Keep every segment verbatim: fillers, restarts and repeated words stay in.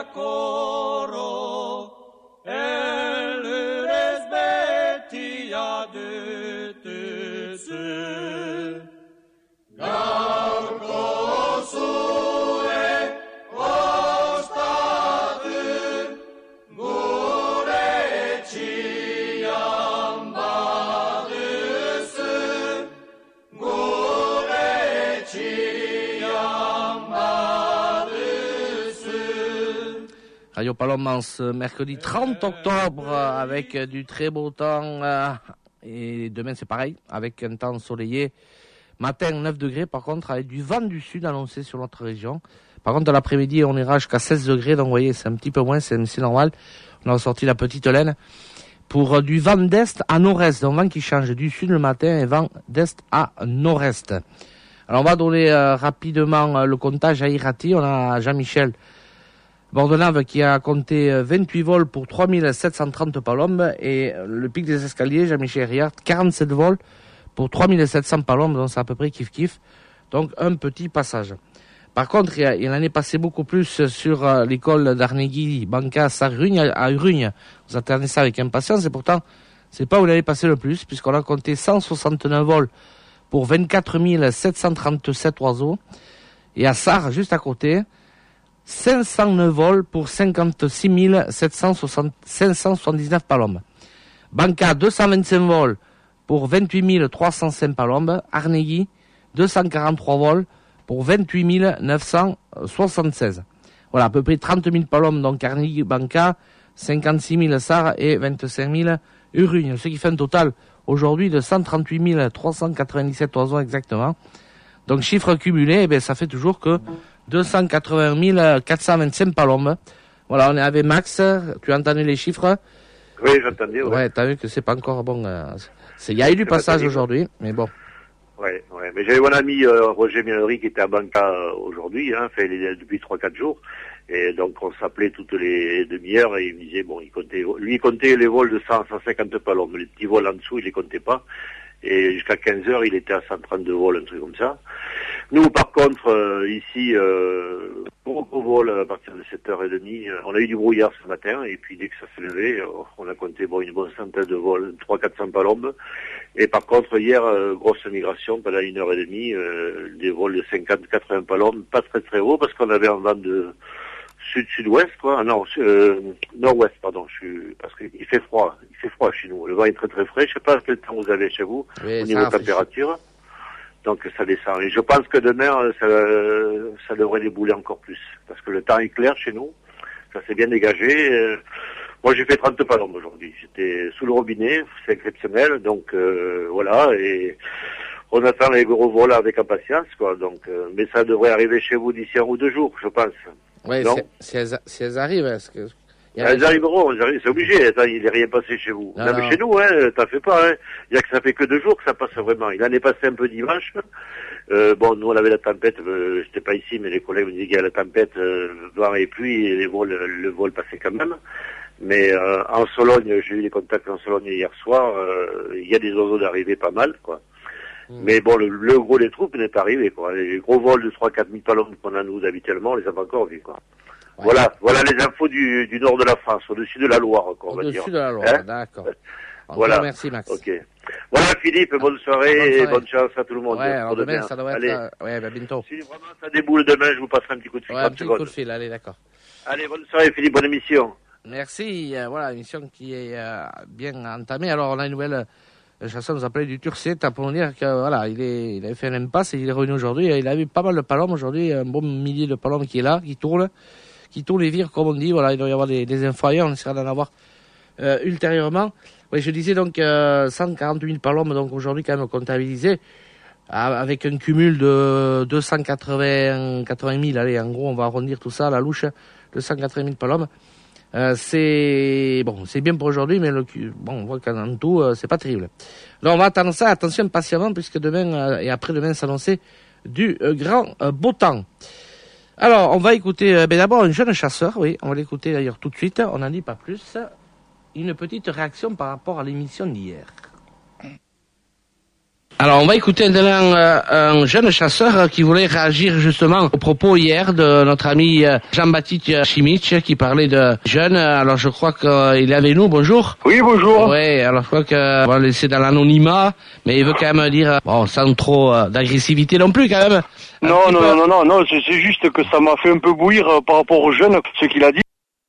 coro, elures betia dutese. Gaurko zure ostatu, gure etxian baduzu, gure etxian baduzu. Radio Paloma ce mercredi trente octobre avec du très beau temps euh, et demain c'est pareil avec un temps ensoleillé. Matin neuf degrés par contre avec du vent du sud annoncé sur notre région. Par contre dans l'après-midi on ira jusqu'à seize degrés donc vous voyez c'est un petit peu moins, c'est, c'est normal. On a sorti la petite laine pour euh, du vent d'est à nord-est, donc vent qui change du sud le matin et vent d'est à nord-est. Alors on va donner euh, rapidement euh, le comptage à Irati. On a Jean-Michel Bordenave qui a compté euh, vingt-huit vols pour trois mille sept cent trente palombes et euh, le pic des escaliers, Jean-Michel Riard, quarante-sept vols pour trois mille sept cents palombes, donc c'est à peu près kiff-kiff. Donc un petit passage. Par contre, il, il en est passé beaucoup plus sur euh, l'école d'Arnegui, Bancas à Urugne, à Urugne. Vous attendez ça avec impatience et pourtant, c'est pas où il allait passer le plus puisqu'on a compté cent soixante-neuf vols pour vingt-quatre mille sept cent trente-sept oiseaux. Et à Sarre, juste à côté, cinq cent neuf vols pour cinquante-six mille sept cent soixante-dix-neuf palombes. Banca, deux cent vingt-cinq vols pour vingt-huit mille trois cent cinq palombes. Arnegui, deux cent quarante-trois vols pour vingt-huit mille neuf cent soixante-seize. Voilà, à peu près trente mille palombes, donc Arnegui, Banca, cinquante-six mille Sarre et vingt-cinq mille Urugne. Ce qui fait un total aujourd'hui de cent trente-huit mille trois cent quatre-vingt-dix-sept oiseaux exactement. Donc chiffre cumulé, eh bien, ça fait toujours que deux cent quatre-vingt mille quatre cent vingt-cinq palombes. Voilà, on est avec Max. Tu as entendu les chiffres? Oui, j'entendais. Ouais, ouais t'as vu que c'est pas encore bon. Euh, c'est, il y a eu du passage aujourd'hui, mais bon. Ouais, ouais. Mais j'avais mon ami euh, Roger Minery qui était à Banca euh, aujourd'hui, hein, fait les, depuis trois quatre jours. Et donc on s'appelait toutes les demi-heures et il me disait bon, il comptait, lui il comptait les vols de cent, cent cinquante palombes, les petits vols en dessous il les comptait pas. Et jusqu'à quinze heures il était à cent trente-deux vols, un truc comme ça. Nous par contre euh, ici, euh, gros gros vol à partir de sept heures trente, euh, on a eu du brouillard ce matin et puis dès que ça s'est levé, euh, on a compté bon une bonne centaine de vols, trois cents à quatre cents palombes. Et par contre hier, euh, grosse migration pendant une heure et demie, euh, des vols de cinquante à quatre-vingts palombes, pas très très haut parce qu'on avait un vent de sud-sud-ouest, quoi. Ah non, euh, nord-ouest, pardon. Je suis parce qu'il fait froid. Il fait froid chez nous. Le vent est très très frais. Je sais pas quel temps vous avez chez vous oui, au niveau de température. Donc ça descend. Et je pense que demain, ça, ça devrait débouler encore plus parce que le temps est clair chez nous. Ça s'est bien dégagé. Moi, j'ai fait trente palombes aujourd'hui. J'étais sous le robinet. C'est exceptionnel. Donc euh, voilà. Et on attend les gros vols avec impatience, quoi. Donc, euh, mais ça devrait arriver chez vous d'ici un ou deux jours, je pense. Oui, si elles, si elles arrivent, est-ce que... Elles arriveront, c'est obligé, attends, il n'est rien passé chez vous. Non, Même non. chez nous, hein, t'en fais pas, hein. Il y a que ça fait que deux jours que ça passe vraiment. Il en est passé un peu dimanche. Euh, bon, nous on avait la tempête, euh, j'étais pas ici, mais les collègues me disaient qu'il y a la tempête, euh, vent et pluie, et les vols, le vol passait quand même. Mais euh, en Sologne, j'ai eu des contacts en Sologne hier soir, euh, il y a des oiseaux d'arrivée pas mal, quoi. Mmh. Mais bon, le, le gros des troupes n'est pas arrivé, quoi. Les gros vols de trois à quatre mille palombes qu'on a nous habituellement, on les a pas encore vus, quoi. Ouais. Voilà, voilà les infos du, du nord de la France, au-dessus de la Loire, quoi, on va dire. Au-dessus de la Loire, hein, d'accord. Voilà. Merci, Max. Ok. Voilà, Philippe, bonne soirée, bonne soirée et bonne chance à tout le monde. Ouais, alors demain, demain, ça doit être... Allez. Ouais, bah, bientôt. Si vraiment ça déboule demain, je vous passerai un petit coup de fil. Ouais, un petit coup de fil, allez, d'accord. Allez, bonne soirée, Philippe, bonne émission. Merci, euh, voilà, émission qui est euh, bien entamée. Alors, on a une nouvelle... Le chasseur nous appelait du Turcet pour nous dire que voilà, il, est, il avait fait un impasse et il est revenu aujourd'hui. Il a eu pas mal de palombes aujourd'hui, un bon millier de palombes qui est là, qui tourne, qui tourne les vire comme on dit. Voilà, il doit y avoir des, des infos ailleurs, on essaiera d'en avoir euh, ultérieurement. Oui, je disais donc euh, cent quarante-huit mille palombes donc aujourd'hui quand même comptabilisées avec un cumul de deux cent quatre-vingts mille. Allez, en gros, on va arrondir tout ça à la louche, deux cent quatre-vingt mille palombes. Euh, c'est bon, c'est bien pour aujourd'hui, mais le bon, on voit qu'en tout, euh, c'est pas terrible. Alors on va attendre ça, attention patiemment, puisque demain euh, et après-demain s'annoncer du euh, grand euh, beau temps. Alors on va écouter, euh, ben d'abord un jeune chasseur, oui, on va l'écouter d'ailleurs tout de suite. On n'en dit pas plus. Une petite réaction par rapport à l'émission d'hier. Alors, on va écouter maintenant euh, un jeune chasseur qui voulait réagir justement aux propos hier de notre ami euh, Jean-Baptiste Chimich qui parlait de jeunes. Alors, je crois qu'il est avec nous. Bonjour. Oui, bonjour. Oui, alors je crois qu'on va le laisser dans l'anonymat, mais il veut quand même dire, bon, sans trop euh, d'agressivité non plus quand même. Non, non, non, non, non, non, c'est c'est juste que ça m'a fait un peu bouillir euh, par rapport aux jeunes, ce qu'il a dit.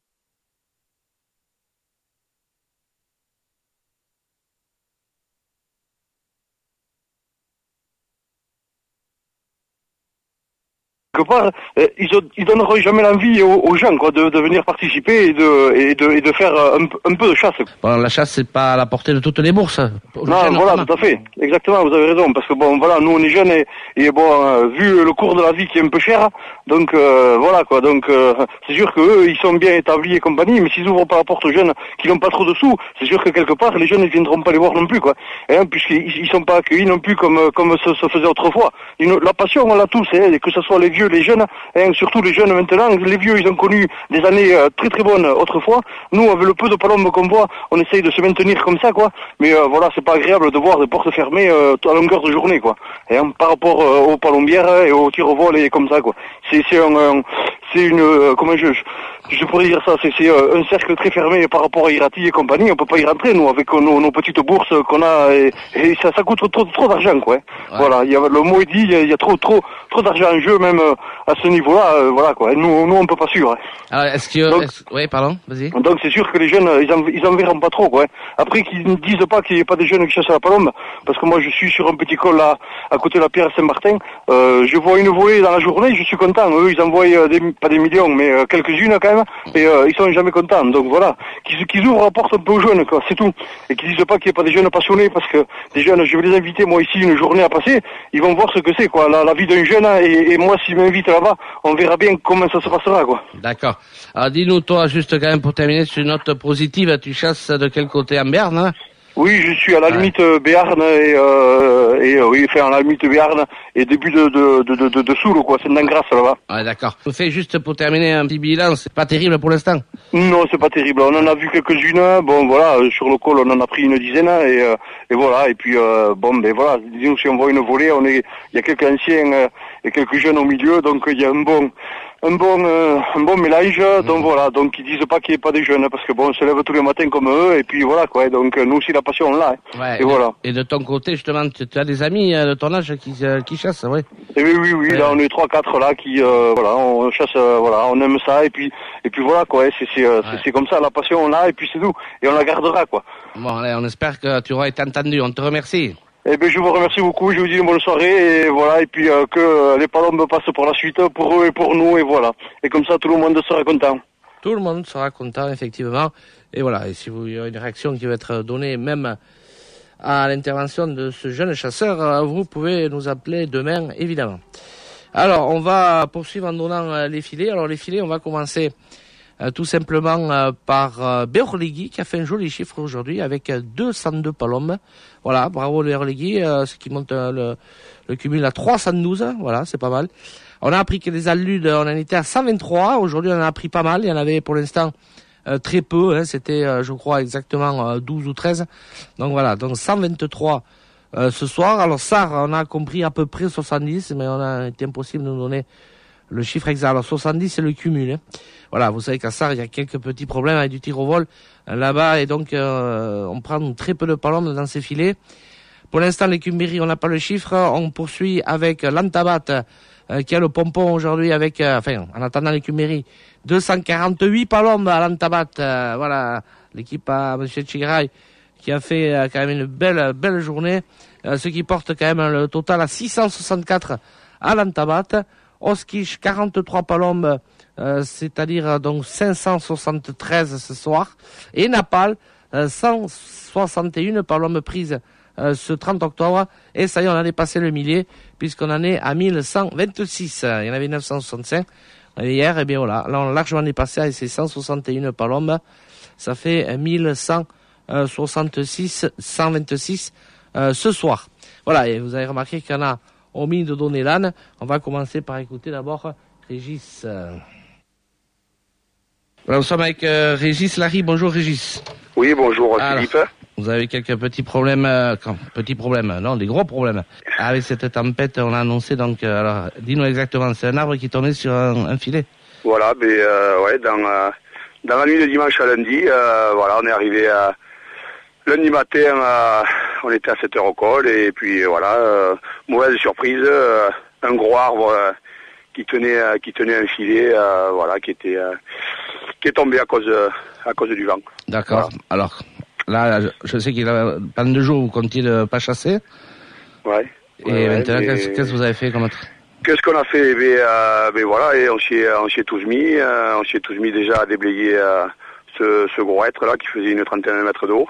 Quelque part, euh, ils, ont- ils donneront jamais l'envie aux, aux gens quoi, de, de venir participer et de, et de, et de faire euh, un, p- un peu de chasse. Bon, la chasse, c'est pas à la portée de toutes les bourses. Aux Non, jeunes, voilà, notamment. tout à fait. Exactement, vous avez raison. Parce que bon, voilà, nous on est jeunes et, et bon, euh, vu le cours de la vie qui est un peu cher, donc euh, voilà quoi. Donc euh, c'est sûr que eux, ils sont bien établis et compagnie, mais s'ils ouvrent pas la porte aux jeunes qui n'ont pas trop de sous, c'est sûr que quelque part les jeunes ne viendront pas les voir non plus quoi. Hein, puisqu'ils ils sont pas accueillis non plus comme comme se, se faisait autrefois. Une- la passion on l'a tous, hein, et que ce soit les vieux, les jeunes, hein, surtout les jeunes maintenant. Les vieux ils ont connu des années euh, très très bonnes autrefois. Nous avec le peu de palombes qu'on voit, on essaye de se maintenir comme ça quoi. Mais euh, voilà, c'est pas agréable de voir des portes fermées euh, à longueur de journée quoi. Et hein, par rapport euh, aux palombières et aux tirs au vol et comme ça quoi. C'est c'est un, un- c'est une euh, comment je, je je pourrais dire ça, c'est c'est euh, un cercle très fermé par rapport à Irati et compagnie. On peut pas y rentrer nous avec euh, nos, nos petites bourses qu'on a et, et ça ça coûte trop trop d'argent quoi. Hein. Ouais. Voilà, il y a le mot est dit, il y a, il y a trop trop trop d'argent en jeu même euh, à ce niveau-là. euh, voilà quoi. Et nous nous on peut pas suivre. Hein. Alors, est-ce que... Donc- est-ce- Oui, pardon, vas-y. Donc c'est sûr que les jeunes, ils en, ils en verront pas trop, quoi. Hein. Après qu'ils ne disent pas qu'il n'y ait pas des jeunes qui chassent à la palombe, parce que moi je suis sur un petit col là, à côté de la pierre Saint-Martin, euh, je vois une volée dans la journée, je suis content. Eux, ils envoient euh, des, pas des millions, mais euh, quelques-unes quand même, et euh, ils sont jamais contents. Donc voilà, qu'ils qu'ils ouvrent la porte un peu aux jeunes, quoi, c'est tout. Et qu'ils disent pas qu'il n'y ait pas des jeunes passionnés, parce que des jeunes, je vais les inviter moi ici une journée à passer, ils vont voir ce que c'est, quoi, la, la vie d'un jeune, hein, et, et moi s'ils m'invitent là-bas, on verra bien comment ça se passera, quoi. D'accord. Alors, dis-nous, toi, juste quand même pour terminer sur une note positive, tu chasses de quel côté en Berne hein? Oui, je suis à la Ouais. limite euh, Béarn et, euh, et euh, oui, enfin à la limite Béarn et début de de de de, de, de Soule quoi, c'est dans Grasse là-bas. Ouais, d'accord. Je fais juste pour terminer un petit bilan, c'est pas terrible pour l'instant. Non, c'est pas terrible. On en a vu quelques-unes. Bon, voilà, euh, sur le col, on en a pris une dizaine et euh, et voilà. Et puis euh, bon, ben voilà. Disons si on voit une volée, on est, il y a quelques anciens euh, et quelques jeunes au milieu, donc il y a un bon, un bon, euh, un bon mélange. Donc voilà. Donc ils disent pas qu'il n'y ait pas des jeunes parce que bon, on se lève tous les matins comme eux et puis voilà quoi. Donc euh, nous aussi la passion on l'a. Hein. Ouais, Et voilà. Et de ton côté, justement, tu, tu as des amis euh, de ton âge qui, euh, qui chassent, oui. Et oui, oui, oui, Ouais. là on est trois, quatre là qui, euh, voilà, on chasse, euh, voilà, on aime ça et puis, et puis voilà quoi, c'est, c'est, euh, Ouais. c'est, c'est comme ça, la passion on a et puis c'est tout, et on la gardera quoi. Bon, allez, on espère que tu auras été entendu. On te remercie. Eh ben je vous remercie beaucoup, je vous dis une bonne soirée et voilà, et puis euh, que euh, les palombes passent pour la suite, pour eux et pour nous et voilà. Et comme ça tout le monde sera content. Tout le monde sera content, effectivement. Et voilà, et si vous il y a une réaction qui va être donnée même à l'intervention de ce jeune chasseur, euh, vous pouvez nous appeler demain, évidemment. Alors, on va poursuivre en donnant euh, les filets. Alors, les filets, on va commencer euh, tout simplement euh, par euh, Beorlegui, qui a fait un joli chiffre aujourd'hui avec euh, deux cent deux palombes. Voilà, bravo Beorlegui, euh, ce qui monte euh, le, le cumul à trois cent douze. Voilà, c'est pas mal. On a appris que les aludes, on en était à cent vingt-trois. Aujourd'hui, on en a appris pas mal. Il y en avait pour l'instant euh, très peu. Hein. C'était, euh, je crois, exactement euh, douze ou treize. Donc voilà, donc cent vingt-trois euh, ce soir. Alors ça, on a compris à peu près soixante-dix, mais on a été impossible de nous donner le chiffre exact. Alors soixante-dix, c'est le cumul. Hein. Voilà, vous savez qu'à Sarre, il y a quelques petits problèmes avec du tir au vol euh, là-bas. Et donc, euh, on prend très peu de palombes dans ces filets. Pour l'instant, les Cumbéry, on n'a pas le chiffre. On poursuit avec l'Antabat, euh, qui a le pompon aujourd'hui avec, euh, enfin, en attendant les Cumbéry, deux cent quarante-huit palombes à l'Antabat. Euh, voilà, l'équipe à M. Chigaray, qui a fait euh, quand même une belle, belle journée, euh, ce qui porte quand même le total à six cent soixante-quatre à l'Antabat. Oskish, quarante-trois palombes, euh, c'est-à-dire donc cinq cent soixante-treize ce soir. Et Napal, euh, cent soixante et un palombes prises euh, ce trente octobre. Et ça y est, on a dépassé le millier, puisqu'on en est à mille cent vingt-six. Il y en avait neuf cent soixante-cinq hier. Et bien voilà, là on a largement dépassé avec ces cent soixante et un palombes. Ça fait mille cent soixante-six, cent vingt-six euh, ce soir. Voilà, et vous avez remarqué qu'il y en a au mine de donner l'âne. On va commencer par écouter d'abord Régis. Voilà, nous sommes avec euh, Régis Larry. Bonjour Régis. Oui, bonjour Alors, Philippe. Vous avez quelques petits problèmes, euh, quand, petits problèmes, non, des gros problèmes. Avec cette tempête, on a annoncé, donc, euh, alors, dis-nous exactement, c'est un arbre qui tombait sur un, un filet. Voilà, ben, euh, ouais, dans, euh, dans la nuit de dimanche à lundi, euh, voilà, on est arrivé à lundi matin, euh, on était à sept heures au col, et puis voilà, euh, mauvaise surprise, euh, un gros arbre euh, qui tenait euh, qui tenait un filet, euh, voilà, qui était euh, qui est tombé à cause euh, à cause du vent. D'accord. Voilà. Alors, là, je, je sais qu'il a pendant deux jours, vous comptiez ne pas chasser. Ouais. Et ouais, maintenant, mais... qu'est-ce, qu'est-ce que vous avez fait comme autre? Qu'est-ce qu'on a fait? Ben, euh, ben voilà, et on s'y est, on s'y est tous mis, euh, on s'y est tous mis déjà à déblayer euh, ce, ce gros être là qui faisait une trentaine de mètres d'eau.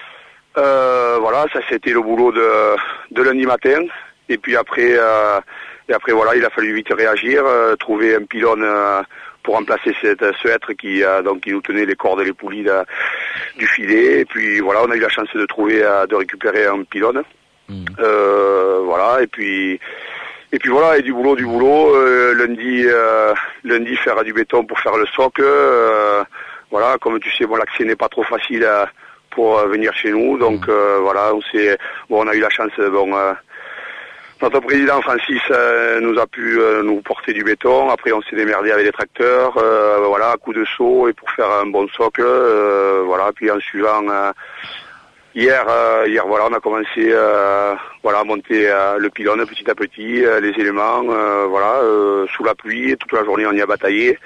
Euh, voilà, ça c'était le boulot de, de lundi matin. Et puis après, euh, et après voilà, il a fallu vite réagir, euh, trouver un pylône euh, pour remplacer cette, ce être qui, euh, donc, qui nous tenait les cordes et les poulies là, du filet. Et puis voilà, on a eu la chance de trouver, euh, de récupérer un pylône. Mmh. Euh, voilà, et puis et puis voilà, et du boulot, du boulot. Euh, lundi, euh, lundi faire du béton pour faire le socle. Euh, voilà, comme tu sais, bon, l'accès n'est pas trop facile euh, pour euh, venir chez nous, donc mmh. euh, voilà, on s'est, bon, on a eu la chance, bon. Euh, Notre président Francis euh, nous a pu euh, nous porter du béton. Après, on s'est démerdé avec les tracteurs, euh, voilà, à coup de seau et pour faire un bon socle. Euh, voilà. Puis en suivant, euh, hier, euh, hier, voilà, on a commencé, euh, voilà, à monter euh, le pylône petit à petit, euh, les éléments, euh, voilà, euh, sous la pluie. Toute la journée, on y a bataillé.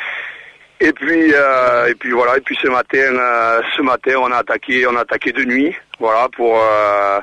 Et puis, euh, et puis voilà. Et puis ce matin, euh, ce matin, on a attaqué, on a attaqué de nuit, voilà, pour. Euh,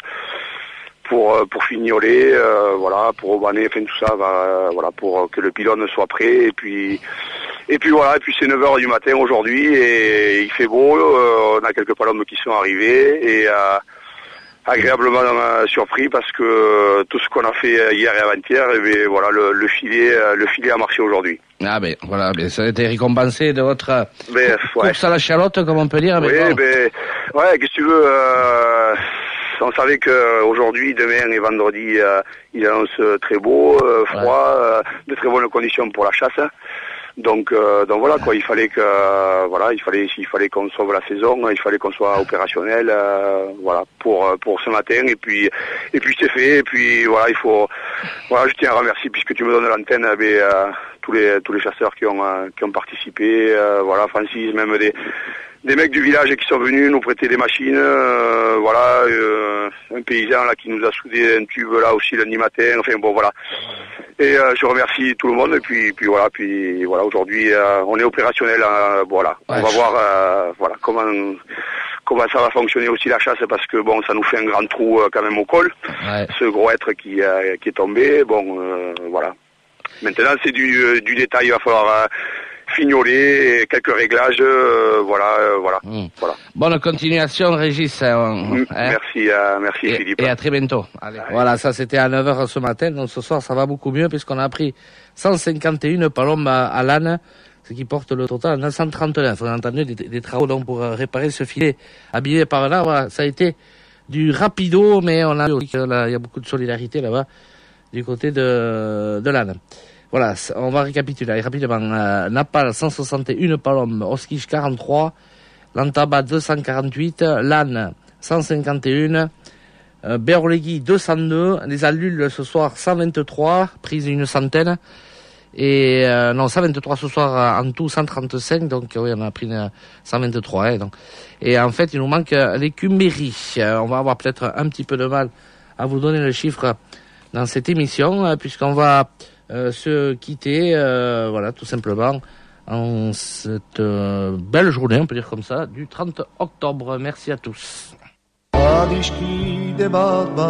pour pour fignoler, euh, voilà, pour aubaner, enfin tout ça, va, euh, voilà, pour que le pylône soit prêt. Et puis et puis voilà, et puis c'est neuf heures du matin aujourd'hui et il fait beau, euh, on a quelques palombes qui sont arrivés et euh, agréablement euh, surpris parce que tout ce qu'on a fait hier et avant-hier, et bien, voilà, le, le filet le filet a marché aujourd'hui. Ah ben voilà, ben, ça a été récompensé de votre ben, ouais. course à la chalotte, comme on peut dire. Oui, bon. ben ouais, qu'est-ce que tu veux. Euh, On savait qu'aujourd'hui, demain et vendredi, euh, il annonce très beau, euh, froid, ouais. euh, de très bonnes conditions pour la chasse. Donc, euh, donc voilà quoi. Il fallait que, euh, voilà, il fallait, il fallait qu'on sauve la saison, il fallait qu'on soit opérationnel, euh, voilà, pour pour ce matin. Et puis, et puis c'est fait. Et puis voilà, il faut, voilà, je tiens à remercier puisque tu me donnes l'antenne, mais euh, tous les tous les chasseurs qui ont euh, qui ont participé, euh, voilà, Francis, même des des mecs du village qui sont venus nous prêter des machines, euh, voilà, euh, un paysan là qui nous a soudé un tube là aussi lundi matin, enfin bon voilà. Et euh, je remercie tout le monde et puis puis voilà, puis voilà, aujourd'hui euh, on est opérationnel, euh, voilà. Ouais. On va voir euh, voilà comment comment ça va fonctionner aussi la chasse parce que bon, ça nous fait un grand trou euh, quand même au col. Ouais. Ce gros être qui euh, qui est tombé, bon euh, voilà. Maintenant c'est du euh, du détail, il va falloir euh, fignoler, quelques réglages, euh, voilà, euh, voilà, mmh. voilà. Bonne continuation, Régis. Hein, mmh, hein. Merci, euh, merci et, Philippe. Et à très bientôt. Allez. Allez. Voilà, ça c'était à neuf heures ce matin, donc ce soir ça va beaucoup mieux puisqu'on a pris cent cinquante et un palombes à, à l'âne, ce qui porte le total à neuf cent trente-neuf. On a entendu des, des travaux donc pour euh, réparer ce filet habillé par là. Voilà, ça a été du rapido, mais on a vu qu'il y a beaucoup de solidarité là-bas du côté de, de l'âne. Voilà, on va récapituler rapidement. Euh, Napal cent soixante et un palombes, Oskiche quarante-trois, Lantaba deux cent quarante-huit, Lannes cent cinquante et un, euh, Berlegui deux cent deux, les allules ce soir cent vingt-trois, prise une centaine, et euh, non cent vingt-trois ce soir en tout cent trente-cinq, donc oui on a pris une, cent vingt-trois. Hein, donc. Et en fait il nous manque les Cuméry. Euh, on va avoir peut-être un petit peu de mal à vous donner le chiffre dans cette émission, euh, puisqu'on va Euh, se quitter, euh, voilà, tout simplement, en cette euh, belle journée, on peut dire comme ça, du trente octobre. Merci à tous.